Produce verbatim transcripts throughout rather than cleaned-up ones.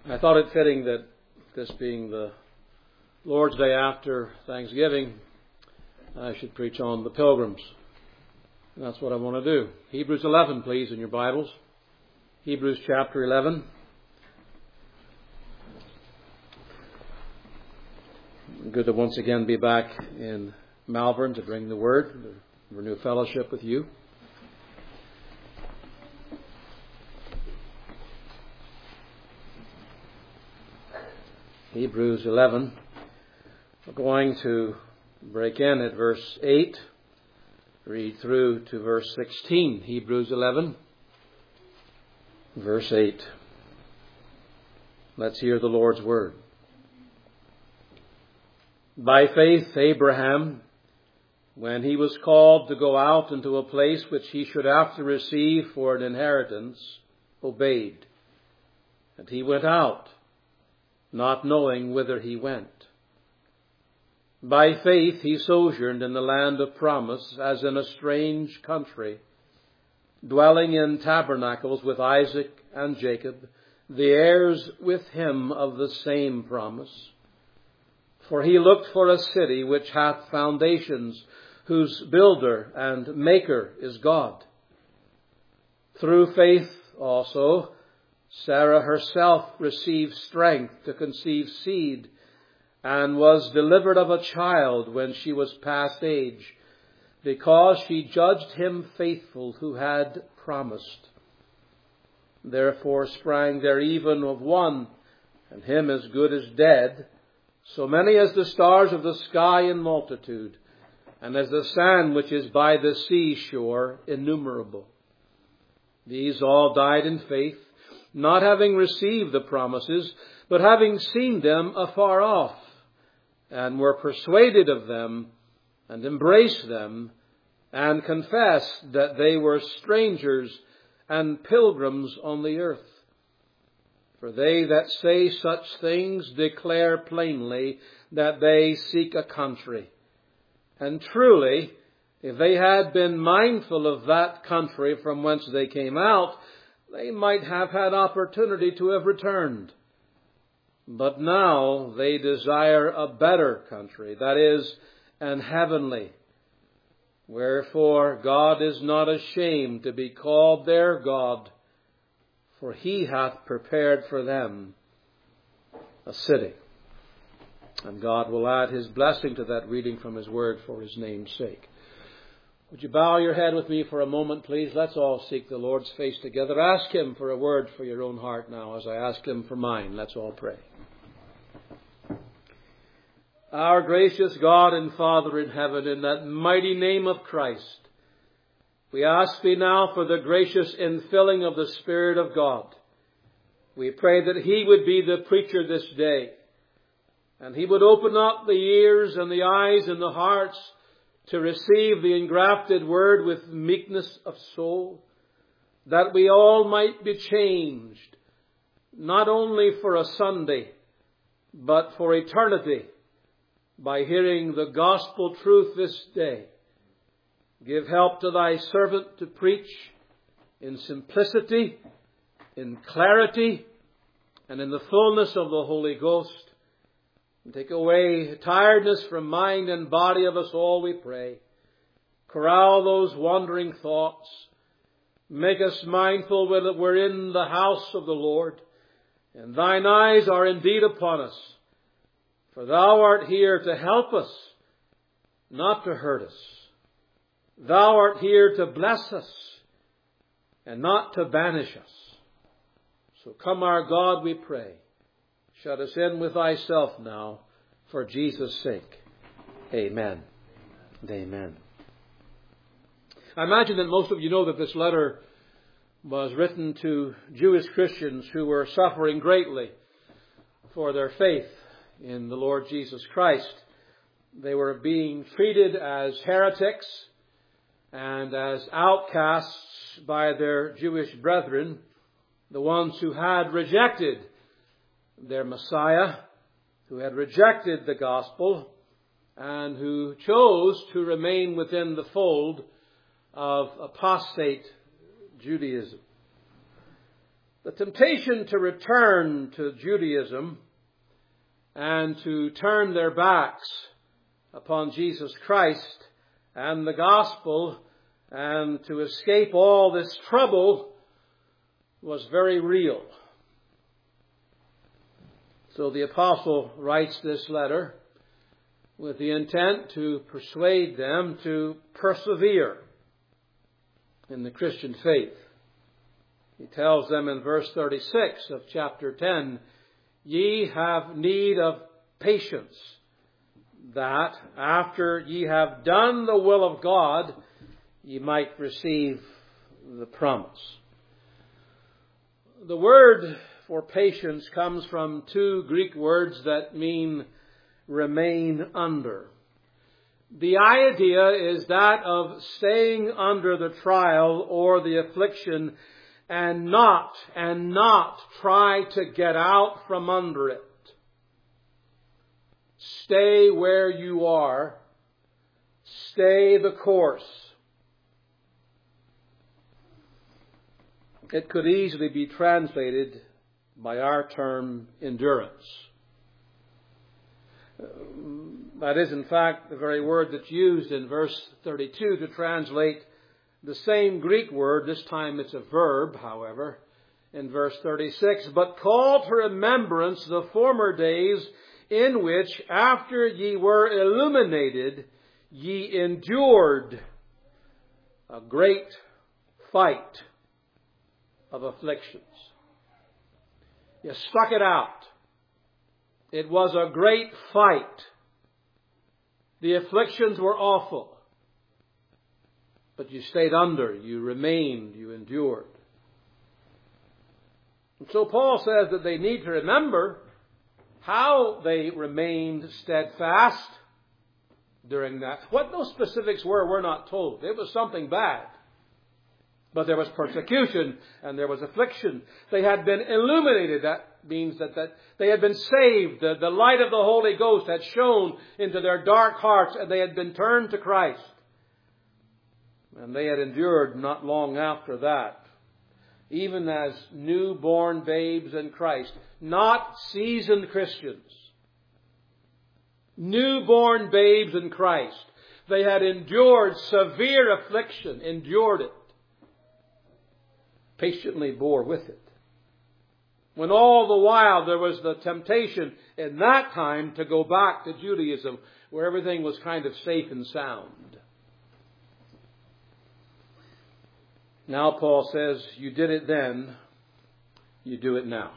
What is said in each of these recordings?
I thought it fitting that this being the Lord's Day after Thanksgiving, I should preach on the pilgrims. And that's what I want to do. Hebrews eleven, please, in your Bibles. Hebrews chapter eleven. Good to once again be back in Malvern to bring the Word, to renew fellowship with you. Hebrews eleven. We're going to break in at verse eight, read through to verse sixteen. Hebrews eleven, verse eight. Let's hear the Lord's Word. By faith, Abraham, when he was called to go out into a place which he should after receive for an inheritance, obeyed. And he went out, not knowing whither he went. By faith he sojourned in the land of promise, as in a strange country, dwelling in tabernacles with Isaac and Jacob, the heirs with him of the same promise. For he looked for a city which hath foundations, whose builder and maker is God. Through faith also, Sarah herself received strength to conceive seed, and was delivered of a child when she was past age, because she judged him faithful who had promised. Therefore sprang there even of one, and him as good as dead, so many as the stars of the sky in multitude, and as the sand which is by the seashore innumerable. These all died in faith, not having received the promises, but having seen them afar off, and were persuaded of them, and embraced them, and confessed that they were strangers and pilgrims on the earth. For they that say such things declare plainly that they seek a country. And truly, if they had been mindful of that country from whence they came out, they might have had opportunity to have returned. But now they desire a better country, that is, an heavenly. Wherefore God is not ashamed to be called their God, for he hath prepared for them a city. And God will add his blessing to that reading from his word for his name's sake. Would you bow your head with me for a moment, please? Let's all seek the Lord's face together. Ask him for a word for your own heart now, as I ask him for mine. Let's all pray. Our gracious God and Father in heaven, in that mighty name of Christ, we ask thee now for the gracious infilling of the Spirit of God. We pray that he would be the preacher this day, and he would open up the ears and the eyes and the hearts to receive the engrafted word with meekness of soul, that we all might be changed, not only for a Sunday, but for eternity, by hearing the gospel truth this day. Give help to thy servant to preach in simplicity, in clarity, and in the fullness of the Holy Ghost. And take away tiredness from mind and body of us all, we pray. Corral those wandering thoughts. Make us mindful that we're in the house of the Lord, and thine eyes are indeed upon us. For thou art here to help us, not to hurt us. Thou art here to bless us, and not to banish us. So come, our God, we pray. Shut us in with thyself now, for Jesus' sake. Amen and amen. I imagine that most of you know that this letter was written to Jewish Christians who were suffering greatly for their faith in the Lord Jesus Christ. They were being treated as heretics and as outcasts by their Jewish brethren, the ones who had rejected their Messiah, who had rejected the gospel, and who chose to remain within the fold of apostate Judaism. The temptation to return to Judaism and to turn their backs upon Jesus Christ and the gospel and to escape all this trouble was very real. So the apostle writes this letter with the intent to persuade them to persevere in the Christian faith. He tells them in verse thirty-six of chapter ten, "Ye have need of patience, that after ye have done the will of God, ye might receive the promise." The word for patience comes from two Greek words that mean remain under. The idea is that of staying under the trial or the affliction and not, and not try to get out from under it. Stay where you are. Stay the course. It could easily be translated by our term endurance. That is, in fact, the very word that's used in verse thirty-two to translate the same Greek word. This time it's a verb, however, in verse thirty-six. "But call to remembrance the former days in which, after ye were illuminated, ye endured a great fight of afflictions." You stuck it out. It was a great fight. The afflictions were awful. But you stayed under, you remained, you endured. And so Paul says that they need to remember how they remained steadfast during that. What those specifics were, we're not told. It was something bad. But there was persecution and there was affliction. They had been illuminated. That means that, that they had been saved. The, the light of the Holy Ghost had shone into their dark hearts and they had been turned to Christ. And they had endured not long after that, even as newborn babes in Christ, not seasoned Christians. Newborn babes in Christ. They had endured severe affliction, endured it. Patiently bore with it. When all the while there was the temptation in that time to go back to Judaism, where everything was kind of safe and sound. Now Paul says, you did it then, you do it now.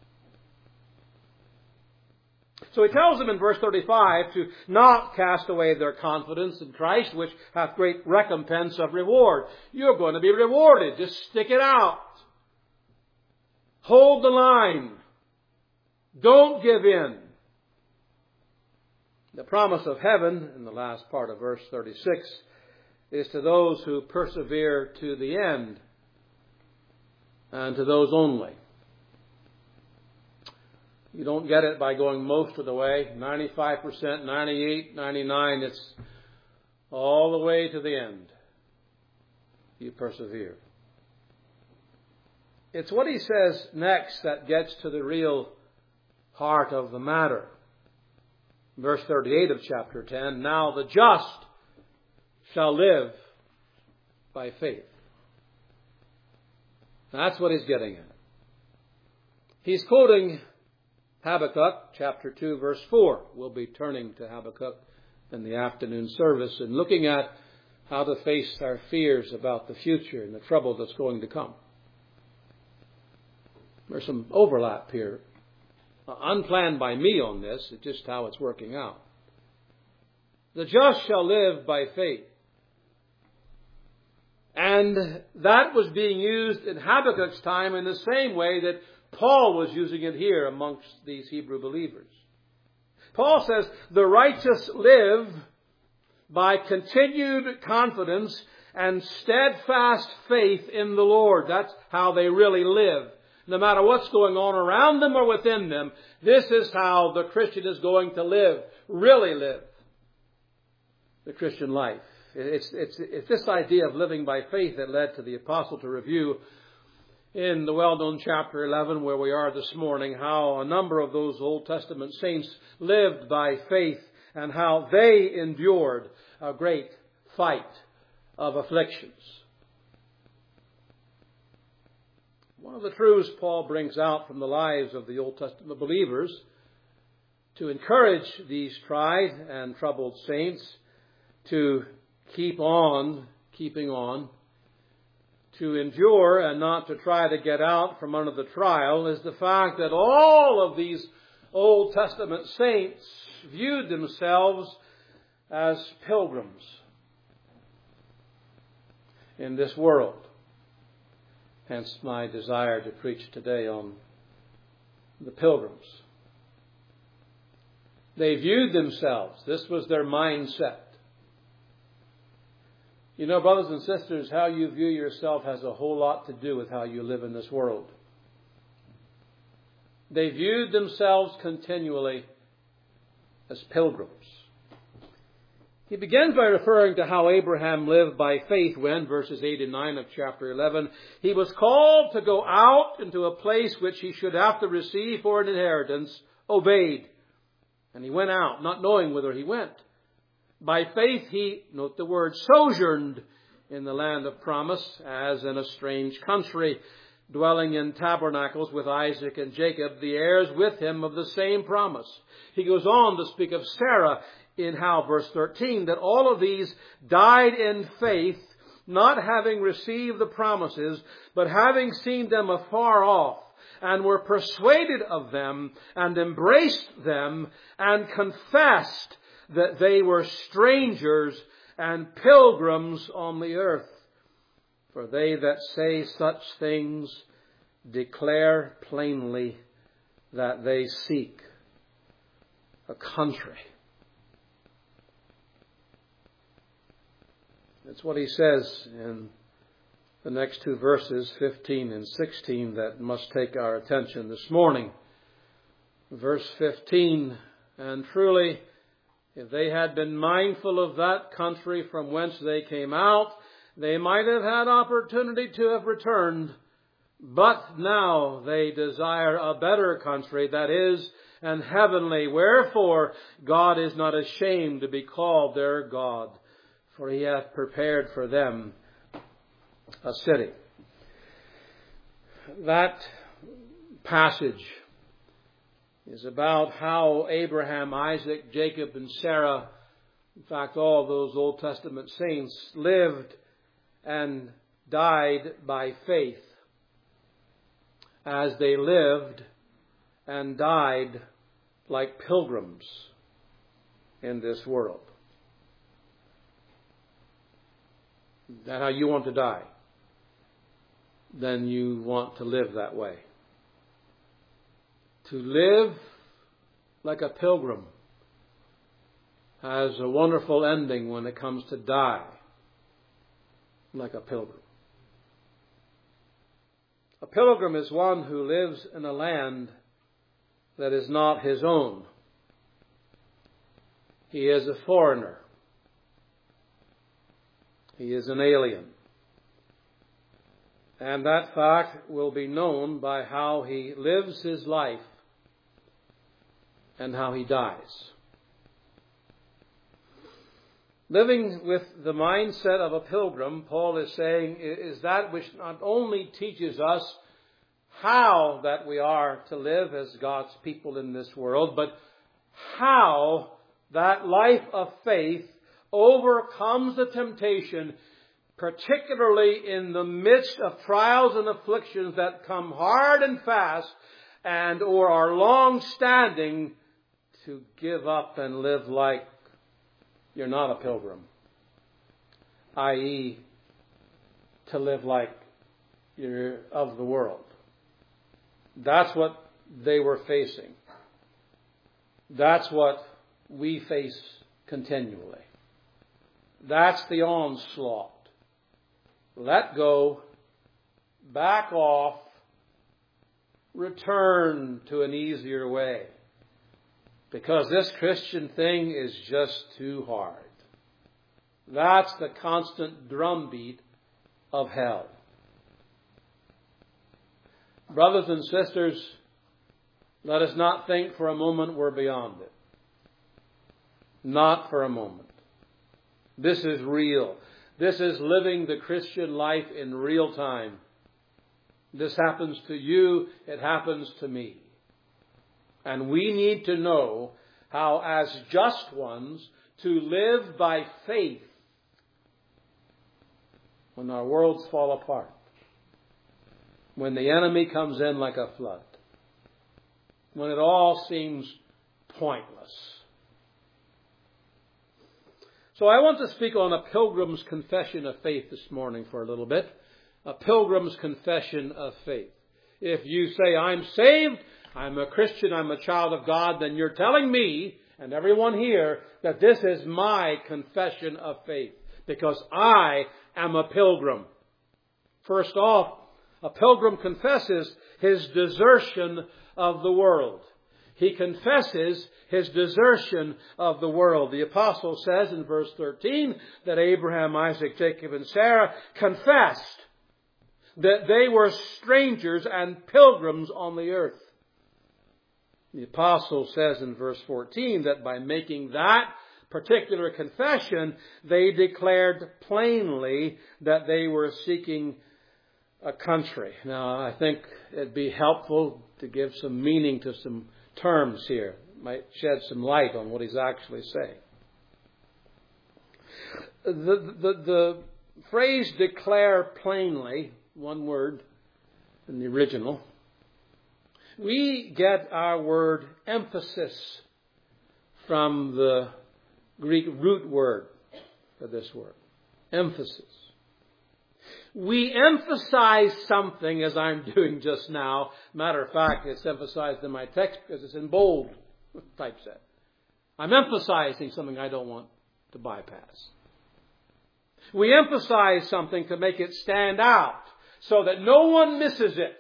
So he tells them in verse thirty-five to not cast away their confidence in Christ, which hath great recompense of reward. You're going to be rewarded. Just stick it out. Hold the line. Don't give in. The promise of heaven, in the last part of verse thirty-six, is to those who persevere to the end, and to those only. You don't get it by going most of the way, ninety-five percent, ninety-eight, ninety-nine. It's all the way to the end. You persevere. It's what he says next that gets to the real heart of the matter. Verse thirty-eight of chapter ten, "Now the just shall live by faith." That's what he's getting at. He's quoting Habakkuk chapter two verse four. We'll be turning to Habakkuk in the afternoon service and looking at how to face our fears about the future and the trouble that's going to come. There's some overlap here. Uh, unplanned by me on this. It's just how it's working out. The just shall live by faith. And that was being used in Habakkuk's time in the same way that Paul was using it here amongst these Hebrew believers. Paul says, the righteous live by continued confidence and steadfast faith in the Lord. That's how they really live. No matter what's going on around them or within them, this is how the Christian is going to live, really live the Christian life. It's, it's, it's this idea of living by faith that led to the apostle to review in the well-known chapter eleven where we are this morning, how a number of those Old Testament saints lived by faith and how they endured a great fight of afflictions. One of the truths Paul brings out from the lives of the Old Testament believers to encourage these tried and troubled saints to keep on, keeping on, to endure and not to try to get out from under the trial is the fact that all of these Old Testament saints viewed themselves as pilgrims in this world. Hence my desire to preach today on the pilgrims. They viewed themselves. This was their mindset. You know, brothers and sisters, how you view yourself has a whole lot to do with how you live in this world. They viewed themselves continually as pilgrims. He begins by referring to how Abraham lived by faith when, verses eight and nine of chapter eleven, he was called to go out into a place which he should have to receive for an inheritance, obeyed. And he went out, not knowing whither he went. By faith he, note the word, sojourned in the land of promise, as in a strange country, dwelling in tabernacles with Isaac and Jacob, the heirs with him of the same promise. He goes on to speak of Sarah in how, verse thirteen, that all of these died in faith, not having received the promises, but having seen them afar off, and were persuaded of them, and embraced them, and confessed that they were strangers and pilgrims on the earth. For they that say such things declare plainly that they seek a country. That's what he says in the next two verses, fifteen and sixteen, that must take our attention this morning. Verse fifteen, and truly, if they had been mindful of that country from whence they came out, they might have had opportunity to have returned. But now they desire a better country, that is, an heavenly. Wherefore God is not ashamed to be called their God, for he hath prepared for them a city. That passage is about how Abraham, Isaac, Jacob, and Sarah, in fact all those Old Testament saints, lived and died by faith as they lived and died like pilgrims in this world. Is that how you want to die? Then you want to live that way. To live like a pilgrim has a wonderful ending when it comes to die like a pilgrim. A pilgrim is one who lives in a land that is not his own. He is a foreigner. He is an alien. And that fact will be known by how he lives his life and how he dies. Living with the mindset of a pilgrim, Paul is saying, is that which not only teaches us how that we are to live as God's people in this world, but how that life of faith overcomes the temptation, particularly in the midst of trials and afflictions that come hard and fast and or are long-standing, to give up and live like you're not a pilgrim, that is, to live like you're of the world. That's what they were facing. That's what we face continually. That's the onslaught. Let go, back off, return to an easier way. Because this Christian thing is just too hard. That's the constant drumbeat of hell. Brothers and sisters, let us not think for a moment we're beyond it. Not for a moment. This is real. This is living the Christian life in real time. This happens to you. It happens to me. And we need to know how, as just ones, to live by faith when our worlds fall apart. When the enemy comes in like a flood. When it all seems pointless. So I want to speak on a pilgrim's confession of faith this morning for a little bit. A pilgrim's confession of faith. If you say, I'm saved, I'm a Christian, I'm a child of God, then you're telling me and everyone here that this is my confession of faith. Because I am a pilgrim. First off, a pilgrim confesses his desertion of the world. He confesses his desertion of the world. The apostle says in verse thirteen that Abraham, Isaac, Jacob, and Sarah confessed that they were strangers and pilgrims on the earth. The apostle says in verse fourteen that by making that particular confession, they declared plainly that they were seeking a country. Now, I think it'd be helpful to give some meaning to some terms here. It might shed some light on what he's actually saying. The, the, the phrase declare plainly, one word in the original, we get our word emphasis from the Greek root word for this word. Emphasis. We emphasize something as I'm doing just now. Matter of fact, it's emphasized in my text because it's in bold typeset. I'm emphasizing something I don't want to bypass. We emphasize something to make it stand out so that no one misses it.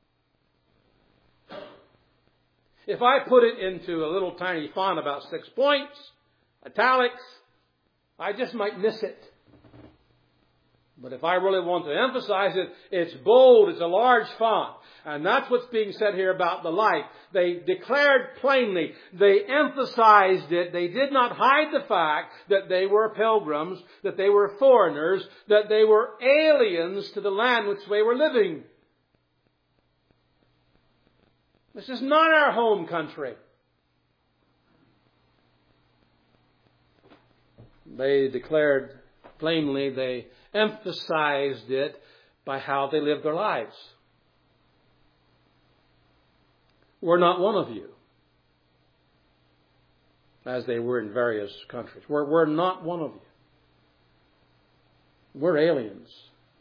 If I put it into a little tiny font about six points, italics, I just might miss it. But if I really want to emphasize it, it's bold, it's a large font. And that's what's being said here about the life. They declared plainly, they emphasized it, they did not hide the fact that they were pilgrims, that they were foreigners, that they were aliens to the land which they were living. This is not our home country. They declared plainly, they emphasized it by how they lived their lives. We're not one of you, as they were in various countries. We're, we're not one of you. We're aliens.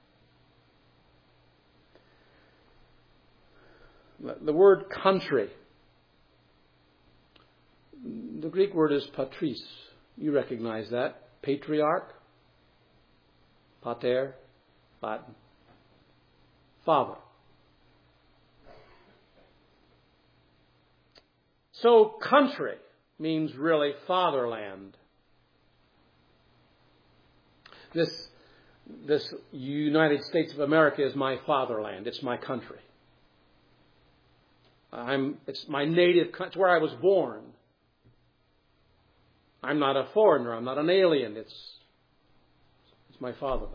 The word country, the Greek word is patris. You recognize that. Patriarch. Pater, Latin. Father. So country means really fatherland. This, this United States of America is my fatherland. It's my country. I'm, it's my native country. It's where I was born. I'm not a foreigner. I'm not an alien. It's, it's my fatherland.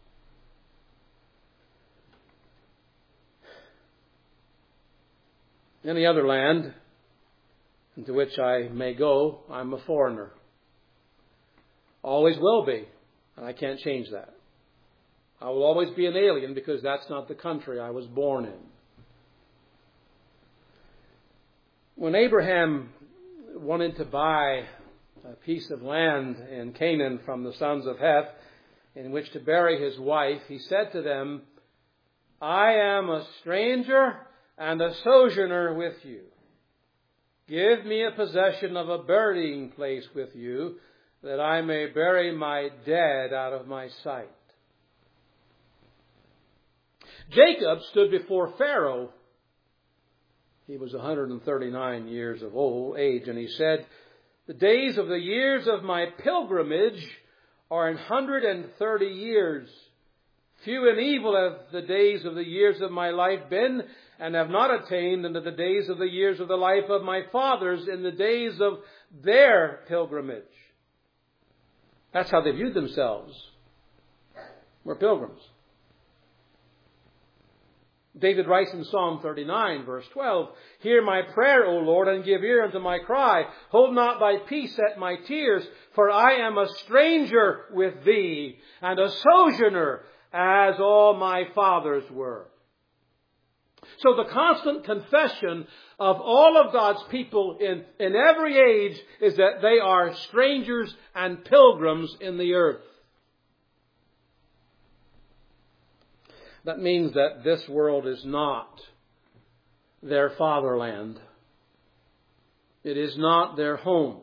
Any other land into which I may go, I'm a foreigner. Always will be. And I can't change that. I will always be an alien because that's not the country I was born in. When Abraham wanted to buy a piece of land in Canaan from the sons of Heth in which to bury his wife, he said to them, I am a stranger and a sojourner with you. Give me a possession of a burying place with you, that I may bury my dead out of my sight. Jacob stood before Pharaoh. He was one hundred thirty-nine years of old age, and he said, the days of the years of my pilgrimage are an hundred and thirty years. Few and evil have the days of the years of my life been, and have not attained unto the days of the years of the life of my fathers in the days of their pilgrimage. That's how they viewed themselves. We're pilgrims. David writes in Psalm thirty-nine, verse twelve, Hear my prayer, O Lord, and give ear unto my cry. Hold not thy peace at my tears, for I am a stranger with thee, and a sojourner, as all my fathers were. So the constant confession of all of God's people in, in every age is that they are strangers and pilgrims in the earth. That means that this world is not their fatherland. It is not their home.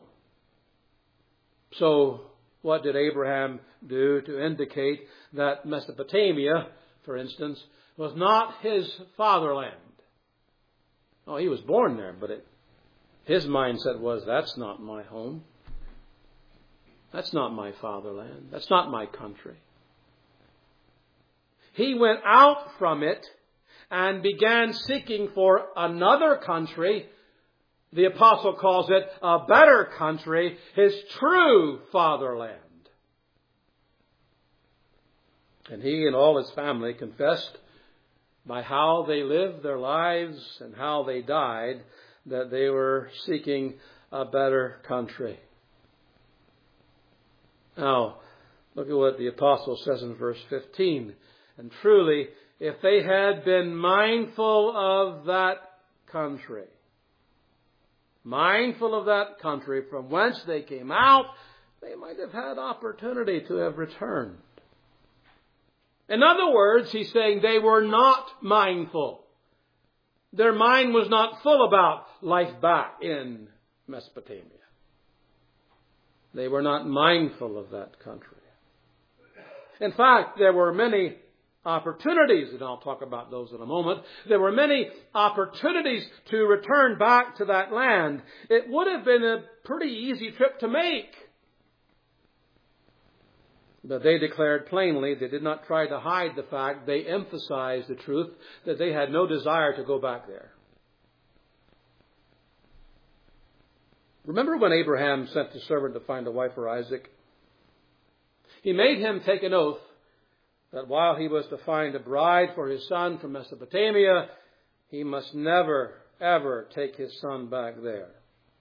So what did Abraham do to indicate that Mesopotamia, for instance, was not his fatherland? Oh, he was born there, but it, his mindset was, that's not my home. That's not my fatherland. That's not my country. He went out from it and began seeking for another country. The apostle calls it a better country, his true fatherland. And he and all his family confessed by how they lived their lives and how they died that they were seeking a better country. Now, look at what the apostle says in verse fifteen. And truly, if they had been mindful of that country, mindful of that country from whence they came out, they might have had opportunity to have returned. In other words, he's saying they were not mindful. Their mind was not full about life back in Mesopotamia. They were not mindful of that country. In fact, there were many opportunities, and I'll talk about those in a moment. There were many opportunities to return back to that land. It would have been a pretty easy trip to make. But they declared plainly, they did not try to hide the fact, they emphasized the truth that they had no desire to go back there. Remember when Abraham sent the servant to find a wife for Isaac? He made him take an oath that while he was to find a bride for his son from Mesopotamia, he must never, ever take his son back there.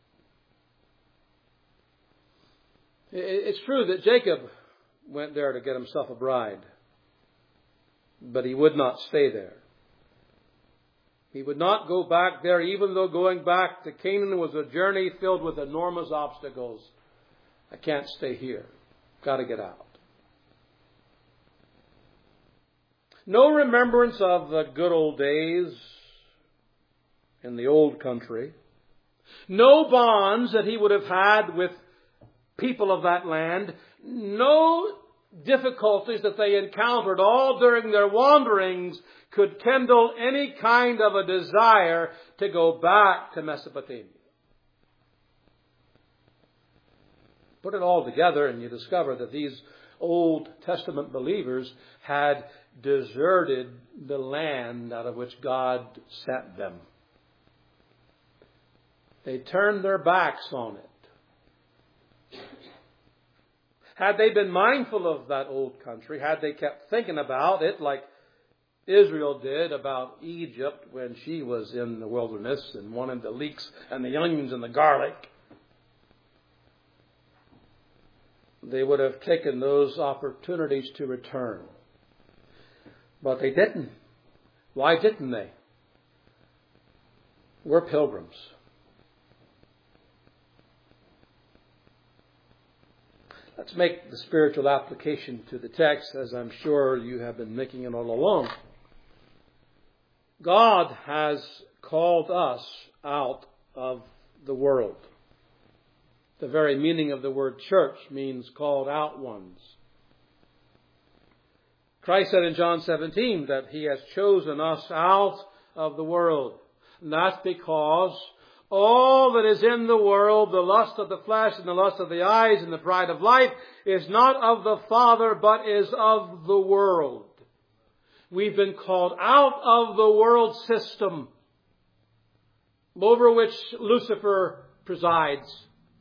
It's true that Jacob went there to get himself a bride, but he would not stay there. He would not go back there, even though going back to Canaan was a journey filled with enormous obstacles. I can't stay here. Got to get out. No remembrance of the good old days in the old country. No bonds that he would have had with people of that land. No difficulties that they encountered all during their wanderings could kindle any kind of a desire to go back to Mesopotamia. Put it all together and you discover that these Old Testament believers had deserted the land out of which God sent them. They turned their backs on it. Had they been mindful of that old country, had they kept thinking about it like Israel did about Egypt when she was in the wilderness and wanted the leeks and the onions and the garlic, they would have taken those opportunities to return. But they didn't. Why didn't they? We're pilgrims. Let's make the spiritual application to the text, as I'm sure you have been making it all along. God has called us out of the world. The very meaning of the word church means called out ones. Christ said in John seventeen that He has chosen us out of the world. And that's because all that is in the world, the lust of the flesh and the lust of the eyes and the pride of life, is not of the Father, but is of the world. We've been called out of the world system over which Lucifer presides.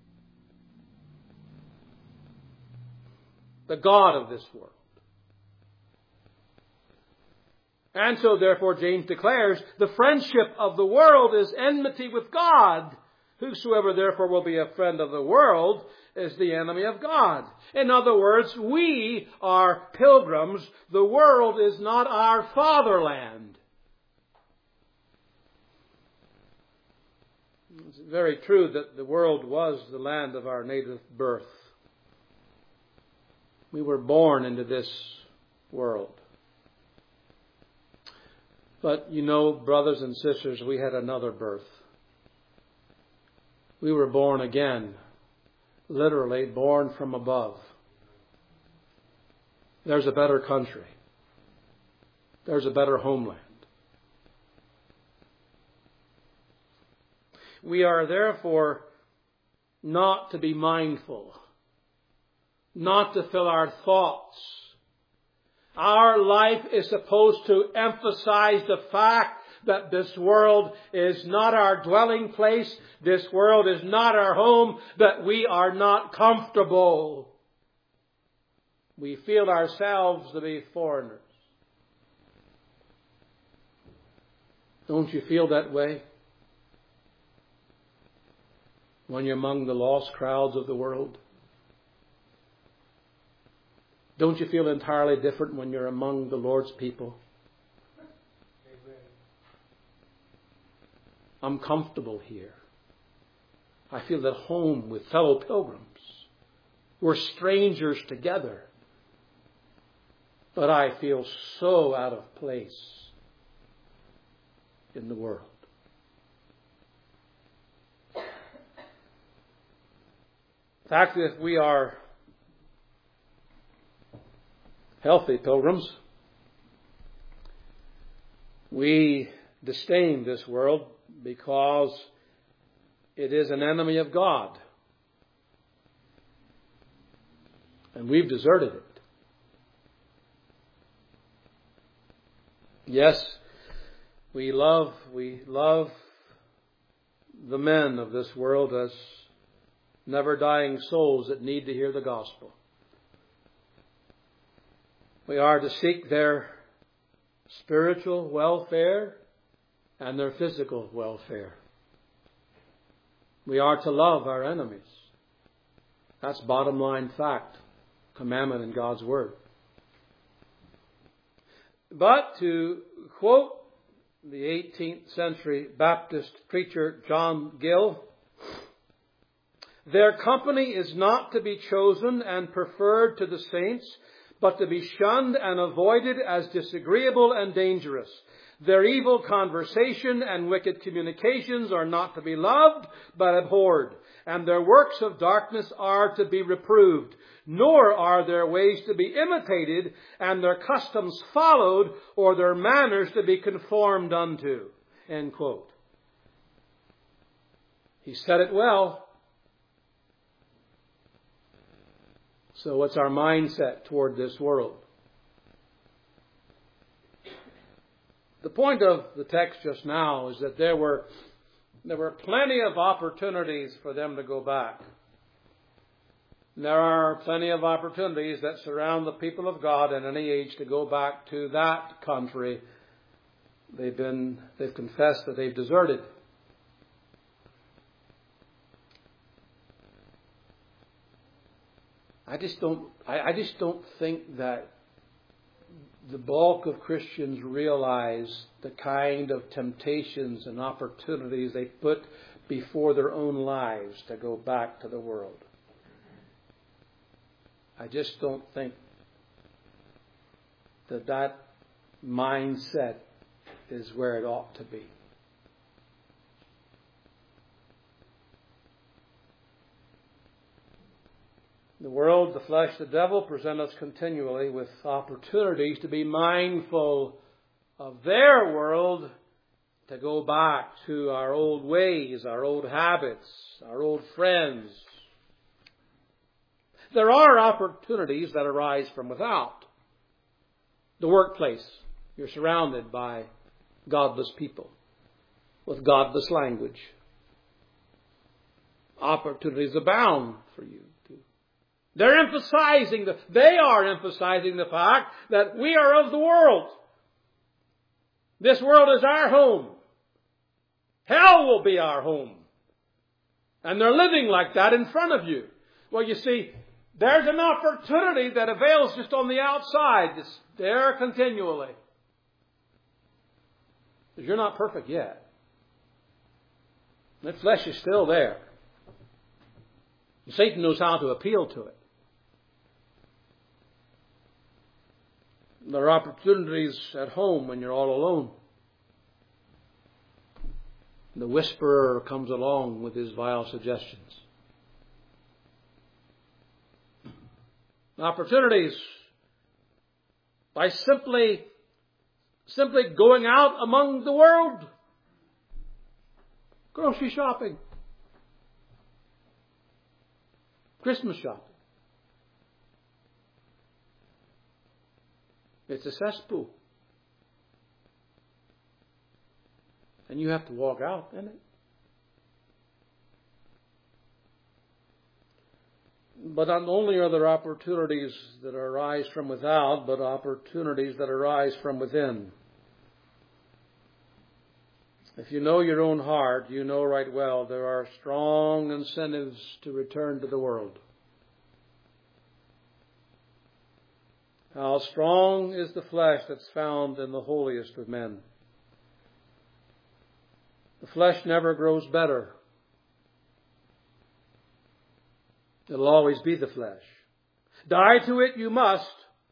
The God of this world. And so therefore James declares, the friendship of the world is enmity with God. Whosoever therefore will be a friend of the world is the enemy of God. In other words, we are pilgrims. The world is not our fatherland. It's very true that the world was the land of our native birth. We were born into this world. But you know, brothers and sisters, we had another birth. We were born again, literally born from above. There's a better country. There's a better homeland. We are therefore not to be mindful, not to fill our thoughts. Our life is supposed to emphasize the fact that this world is not our dwelling place, this world is not our home, that we are not comfortable. We feel ourselves to be foreigners. Don't you feel that way when you're among the lost crowds of the world? Don't you feel entirely different when you're among the Lord's people? I'm comfortable here. I feel at home with fellow pilgrims. We're strangers together. But I feel so out of place in the world. In fact, if we are healthy pilgrims, we disdain this world because it is an enemy of God. And we've deserted it. Yes, we love, we love the men of this world as never dying souls that need to hear the gospel. We are to seek their spiritual welfare and their physical welfare. We are to love our enemies. That's bottom line fact, commandment in God's Word. But to quote the eighteenth century Baptist preacher John Gill, their company is not to be chosen and preferred to the saints, but to be shunned and avoided as disagreeable and dangerous. Their evil conversation and wicked communications are not to be loved, but abhorred. And their works of darkness are to be reproved. Nor are their ways to be imitated, and their customs followed, or their manners to be conformed unto. End quote. He said it well. So what's our mindset toward this world? The point of the text just now is that there were, there were plenty of opportunities for them to go back. There are plenty of opportunities that surround the people of God in any age to go back to that country they've been, they've confessed that they've deserted. I just don't, I, I just don't think that the bulk of Christians realize the kind of temptations and opportunities they put before their own lives to go back to the world. I just don't think that that mindset is where it ought to be. The world, the flesh, the devil present us continually with opportunities to be mindful of their world, to go back to our old ways, our old habits, our old friends. There are opportunities that arise from without. The workplace. You're surrounded by godless people with godless language. Opportunities abound for you. They're emphasizing, the, they are emphasizing the fact that we are of the world. This world is our home. Hell will be our home. And they're living like that in front of you. Well, you see, there's an opportunity that avails just on the outside. It's there continually. Because you're not perfect yet. The flesh is still there. Satan knows how to appeal to it. There are opportunities at home when you're all alone. The whisperer comes along with his vile suggestions. Opportunities by simply, simply going out among the world. Grocery shopping. Christmas shopping. It's a cesspool. And you have to walk out in it. But not only are there opportunities that arise from without, but opportunities that arise from within. If you know your own heart, you know right well there are strong incentives to return to the world. How strong is the flesh that's found in the holiest of men. The flesh never grows better. It'll always be the flesh. Die to it you must.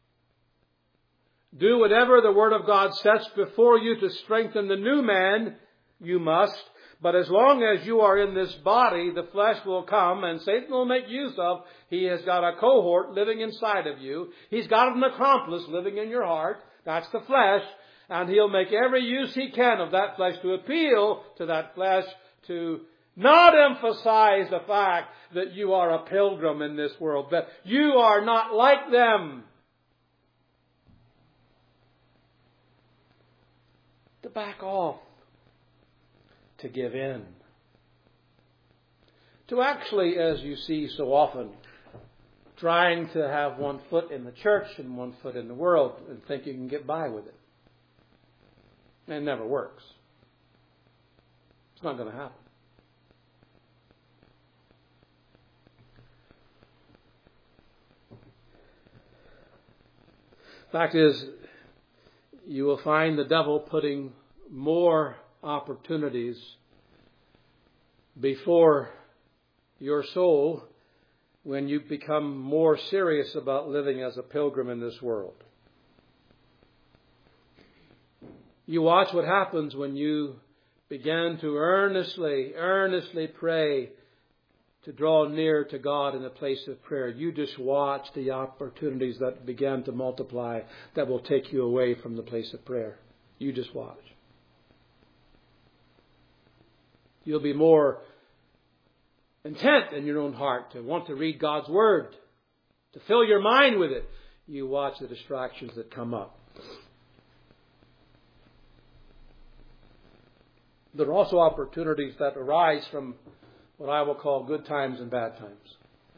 Do whatever the Word of God sets before you to strengthen the new man, you must. But as long as you are in this body, the flesh will come and Satan will make use of. He has got a cohort living inside of you. He's got an accomplice living in your heart. That's the flesh. And he'll make every use he can of that flesh to appeal to that flesh, to not emphasize the fact that you are a pilgrim in this world, that you are not like them. To back off. To give in. To actually, as you see so often, trying to have one foot in the church and one foot in the world and think you can get by with it. It never works. It's not going to happen. Fact is, you will find the devil putting more opportunities before your soul when you become more serious about living as a pilgrim in this world. You watch what happens when you begin to earnestly, earnestly pray to draw near to God in a place of prayer. You just watch the opportunities that begin to multiply that will take you away from the place of prayer. You just watch. You'll be more intent in your own heart to want to read God's Word, to fill your mind with it. You watch the distractions that come up. There are also opportunities that arise from what I will call good times and bad times.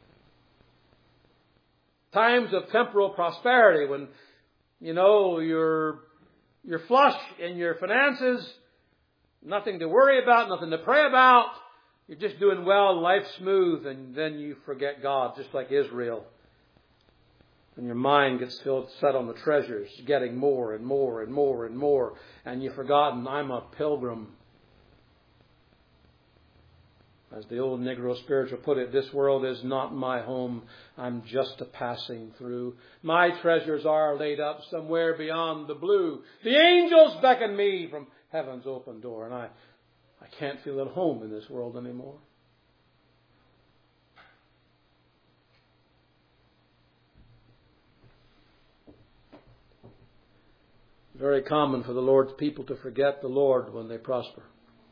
Times of temporal prosperity when, you know, you're, you're flush in your finances, nothing to worry about, nothing to pray about. You're just doing well, life's smooth, and then you forget God, just like Israel. And your mind gets filled, set on the treasures, getting more and more and more and more. And you've forgotten, I'm a pilgrim. As the old Negro spiritual put it, this world is not my home. I'm just a passing through. My treasures are laid up somewhere beyond the blue. The angels beckon me from heaven's open door. And I, I can't feel at home in this world anymore. Very common for the Lord's people to forget the Lord when they prosper.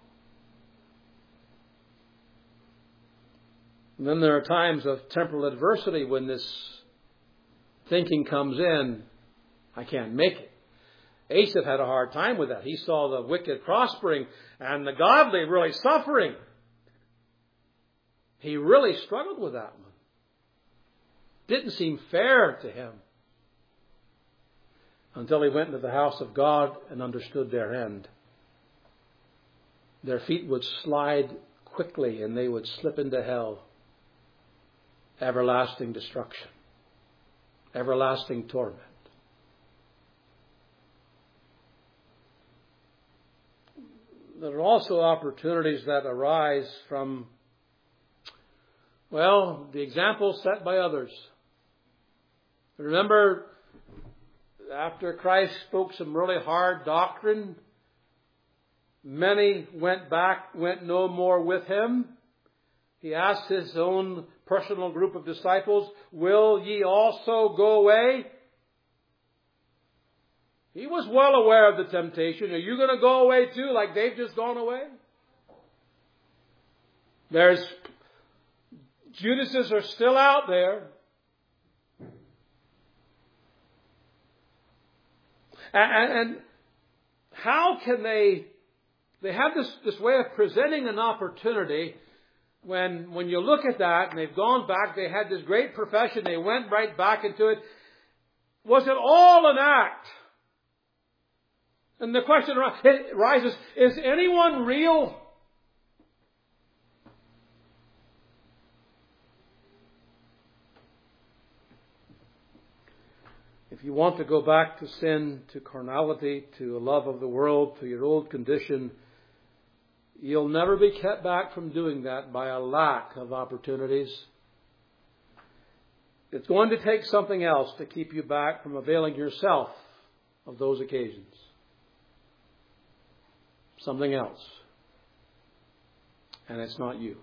And then there are times of temporal adversity when this thinking comes in, I can't make it. Asaph had a hard time with that. He saw the wicked prospering and the godly really suffering. He really struggled with that one. Didn't seem fair to him. Until he went into the house of God and understood their end. Their feet would slide quickly and they would slip into hell. Everlasting destruction. Everlasting torment. There are also opportunities that arise from, well, the example set by others. Remember, after Christ spoke some really hard doctrine, many went back, went no more with him. He asked his own personal group of disciples, will ye also go away? He was well aware of the temptation. Are you going to go away too, like they've just gone away? There's, Judases are still out there. And, and how can they, they have this, this way of presenting an opportunity when, when you look at that and they've gone back, they had this great profession, they went right back into it. Was it all an act? And the question arises, is anyone real? If you want to go back to sin, to carnality, to a love of the world, to your old condition, you'll never be kept back from doing that by a lack of opportunities. It's going to take something else to keep you back from availing yourself of those occasions. Something else. And it's not you.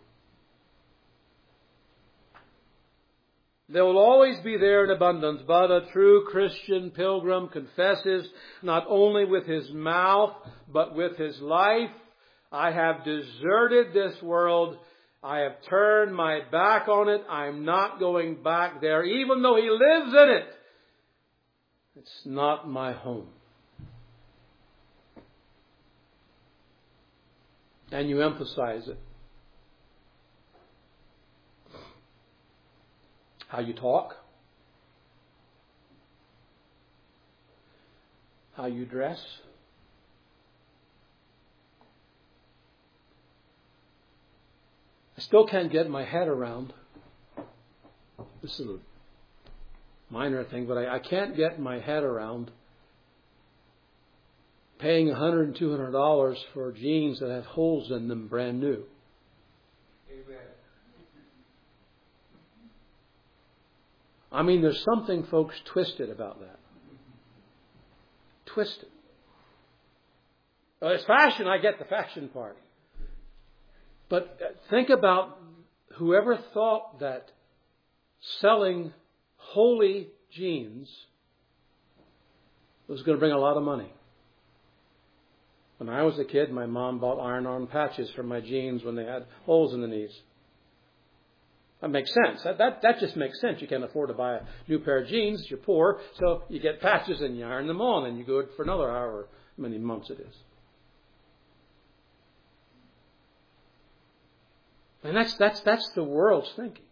They will always be there in abundance, but a true Christian pilgrim confesses not only with his mouth, but with his life, I have deserted this world. I have turned my back on it. I'm not going back there, even though he lives in it. It's not my home. And you emphasize it. How you talk. How you dress. I still can't get my head around. This is a minor thing, but I, I can't get my head around paying one hundred dollars and two hundred dollars for jeans that have holes in them brand new. Amen. I mean, there's something, folks, twisted about that. Twisted. Well, it's fashion. I get the fashion part. But think about whoever thought that selling holy jeans was going to bring a lot of money. When I was a kid, my mom bought iron-on patches for my jeans when they had holes in the knees. That makes sense. That, that, that just makes sense. You can't afford to buy a new pair of jeans. You're poor. So you get patches and you iron them on and you go for another hour, many months it is. And that's, that's, that's the world's thinking.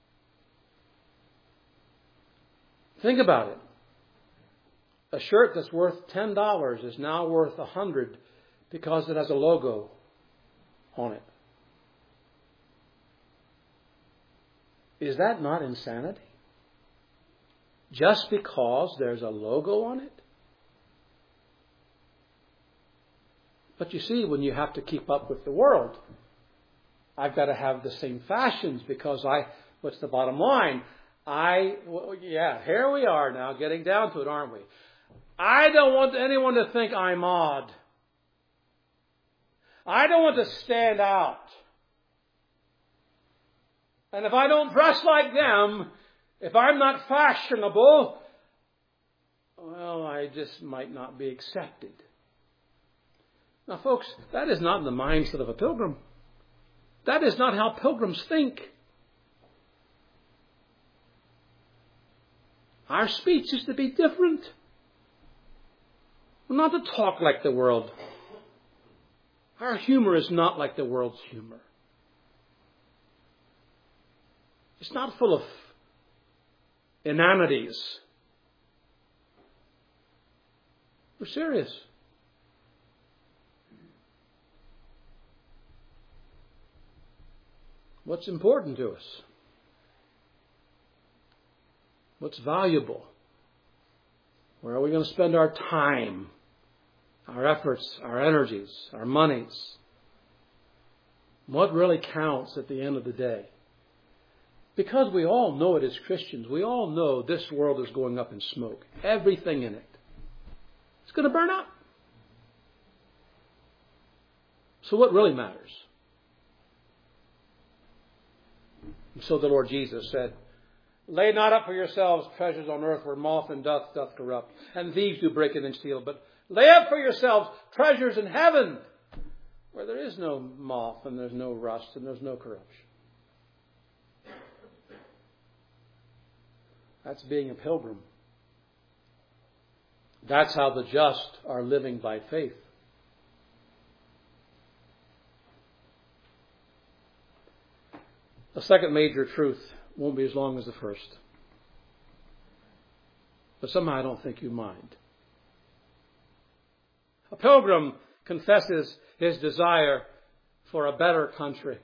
Think about it. A shirt that's worth ten dollars is now worth one hundred dollars because it has a logo on it. Is that not insanity? Just because there's a logo on it? But you see, when you have to keep up with the world, I've got to have the same fashions because I, what's the bottom line? I, well, yeah, here we are now getting down to it, aren't we? I don't want anyone to think I'm odd. I don't want to stand out. And if I don't dress like them, if I'm not fashionable, well, I just might not be accepted. Now, folks, that is not the mindset of a pilgrim. That is not how pilgrims think. Our speech is to be different. We're not to talk like the world. Our humor is not like the world's humor. It's not full of inanities. We're serious. What's important to us? What's valuable? Where are we going to spend our time, our efforts, our energies, our monies? What really counts at the end of the day? Because we all know it as Christians. We all know this world is going up in smoke. Everything in it. It's going to burn up. So what really matters? And so the Lord Jesus said, lay not up for yourselves treasures on earth where moth and dust doth corrupt, and thieves do break in and steal. But lay up for yourselves treasures in heaven, where there is no moth and there's no rust and there's no corruption. That's being a pilgrim. That's how the just are living by faith. The second major truth won't be as long as the first. But somehow I don't think you mind. A pilgrim confesses his desire for a better country.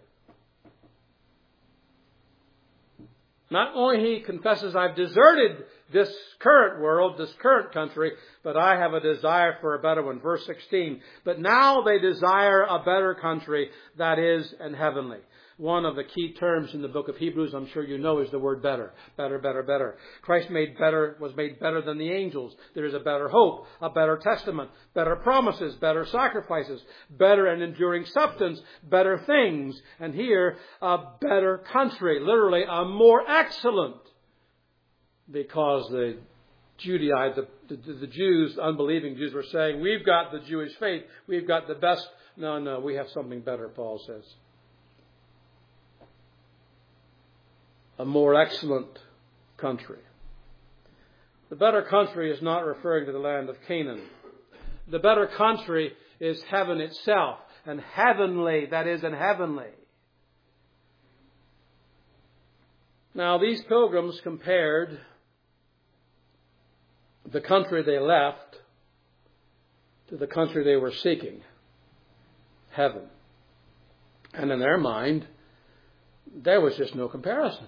Not only he confesses, I've deserted this current world, this current country, but I have a desire for a better one. Verse sixteen, but now they desire a better country, that is, an heavenly. One of the key terms in the book of Hebrews, I'm sure you know, is the word better. Better, better, better. Christ made better, was made better than the angels. There is a better hope, a better testament, better promises, better sacrifices, better and enduring substance, better things. And here, a better country. Literally, a more excellent. Because the Judaites, the, the, the Jews, the unbelieving Jews were saying, we've got the Jewish faith. We've got the best. No, no, we have something better, Paul says. A more excellent country. The better country is not referring to the land of Canaan. The better country is heaven itself. And heavenly, that is, an heavenly. Now, these pilgrims compared the country they left to the country they were seeking. Heaven. And in their mind, there was just no comparison.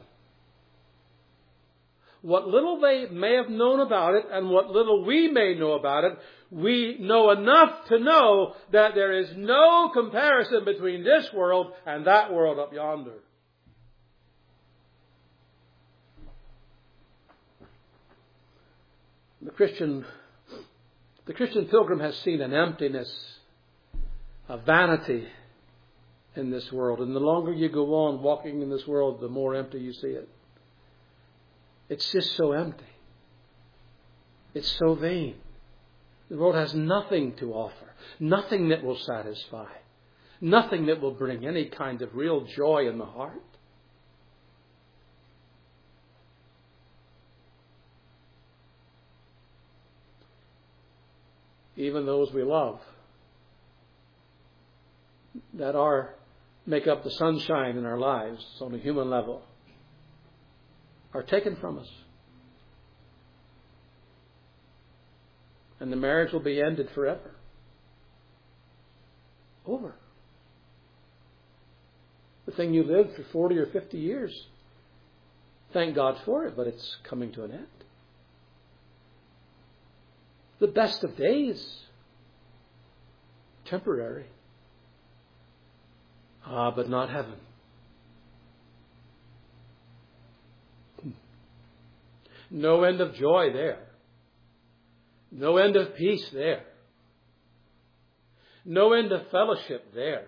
What little they may have known about it and what little we may know about it, we know enough to know that there is no comparison between this world and that world up yonder. The Christian, the Christian pilgrim has seen an emptiness, a vanity in this world. And the longer you go on walking in this world, the more empty you see it. It's just so empty. It's so vain. The world has nothing to offer. Nothing that will satisfy. Nothing that will bring any kind of real joy in the heart. Even those we love that are make up the sunshine in our lives on a human level are taken from us. And the marriage will be ended forever. Over. The thing you lived for forty or fifty years, thank God for it, but it's coming to an end. The best of days, temporary. Ah, but not heaven. No end of joy there. No end of peace there. No end of fellowship there.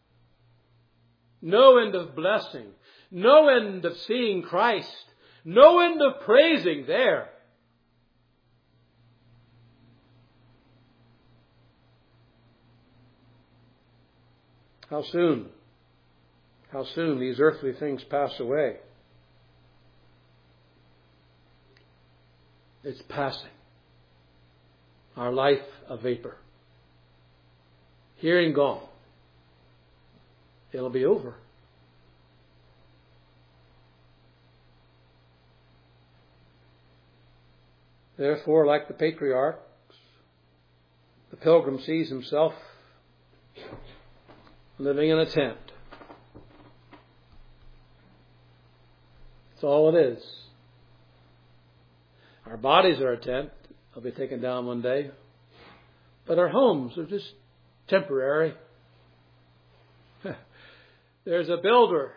No end of blessing. No end of seeing Christ. No end of praising there. How soon? How soon these earthly things pass away. It's passing. our life a vapor. Hearing gone. It'll be over. Therefore, like the patriarchs, the pilgrim sees himself living in a tent. That's all it is. Our bodies are a tent. They'll be taken down one day. But our homes are just temporary. There's a builder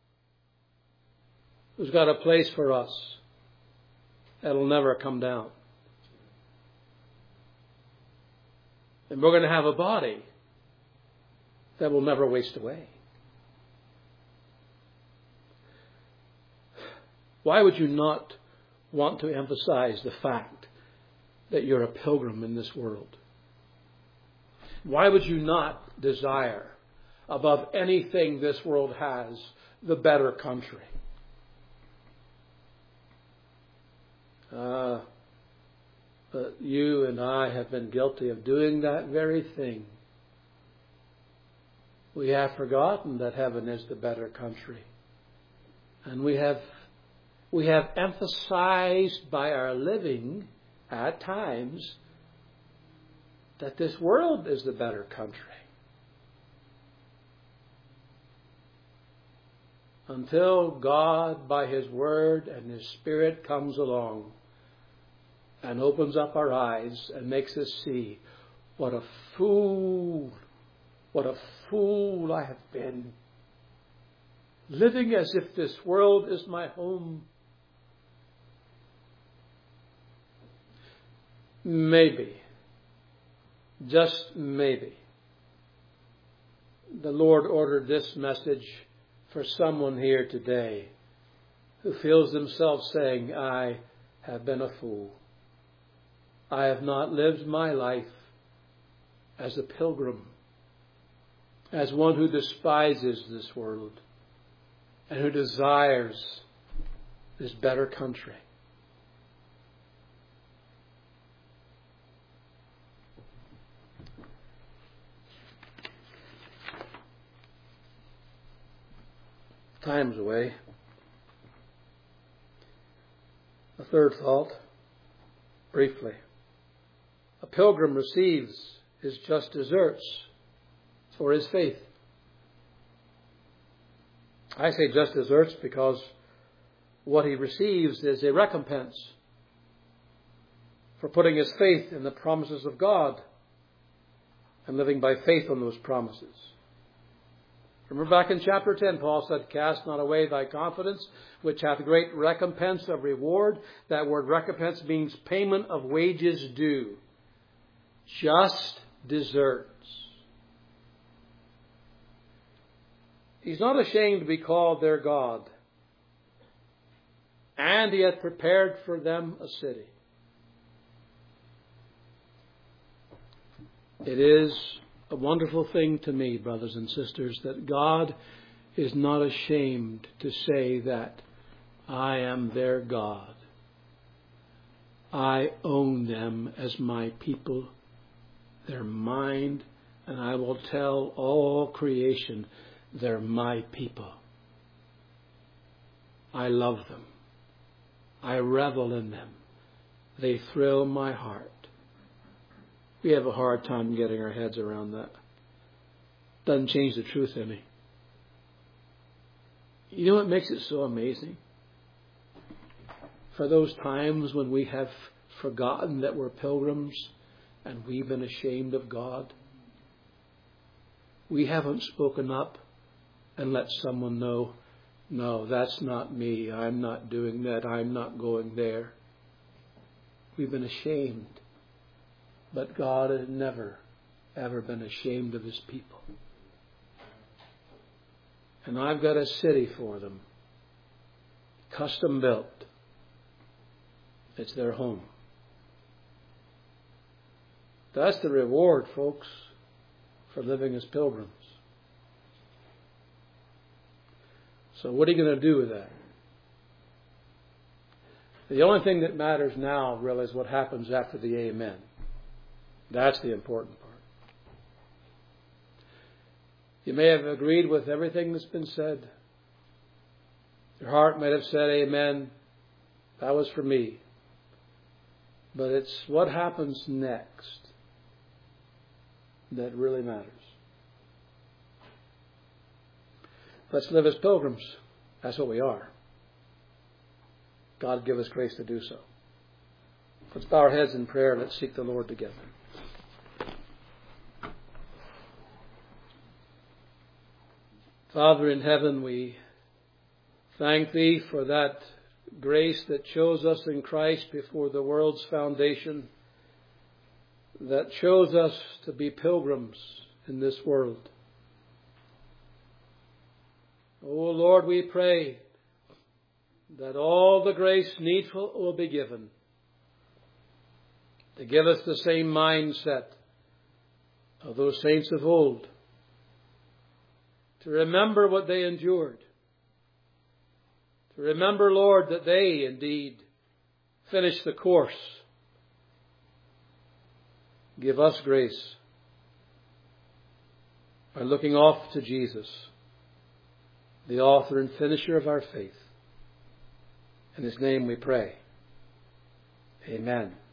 who's got a place for us that'll never come down. And we're going to have a body that will never waste away. Why would you not want to emphasize the fact that you're a pilgrim in this world? Why would you not desire, above anything this world has, the better country? Uh, but you and I have been guilty of doing that very thing. We have forgotten that heaven is the better country. And we have we have emphasized by our living at times that this world is the better country. Until God, by His Word and His Spirit, comes along and opens up our eyes and makes us see what a fool, what a fool I have been, living as if this world is my home. Maybe, just maybe, the Lord ordered this message for someone here today who feels themselves saying, I have been a fool. I have not lived my life as a pilgrim, as one who despises this world and who desires this better country. Time's away. A third thought, briefly. A pilgrim receives his just deserts for his faith. I say just deserts because what he receives is a recompense for putting his faith in the promises of God and living by faith on those promises. Remember back in chapter ten, Paul said, cast not away thy confidence, which hath great recompense of reward. That word recompense means payment of wages due. Just deserts. He's not ashamed to be called their God. And he hath prepared for them a city. It is a wonderful thing to me, brothers and sisters, that God is not ashamed to say that I am their God. I own them as my people. They're mine, and I will tell all creation they're my people. I love them. I revel in them. They thrill my heart. We have a hard time getting our heads around that. Doesn't change the truth any. You know what makes it so amazing? For those times when we have forgotten that we're pilgrims and we've been ashamed of God, we haven't spoken up and let someone know, no, that's not me. I'm not doing that. I'm not going there. We've been ashamed. But God has never, ever been ashamed of His people. And I've got a city for them. Custom built. It's their home. That's the reward, folks, for living as pilgrims. So what are you going to do with that? The only thing that matters now really is what happens after the amen. That's the important part. You may have agreed with everything that's been said. Your heart might have said, amen, that was for me. But it's what happens next that really matters. Let's live as pilgrims. That's what we are. God give us grace to do so. Let's bow our heads in prayer and let's seek the Lord together. Father in heaven, we thank Thee for that grace that chose us in Christ before the world's foundation, that chose us to be pilgrims in this world. Oh Lord, we pray that all the grace needful will be given to give us the same mindset of those saints of old, to remember what they endured, to remember, Lord, that they indeed finished the course. Give us grace by looking off to Jesus, the author and finisher of our faith. In His name we pray. Amen.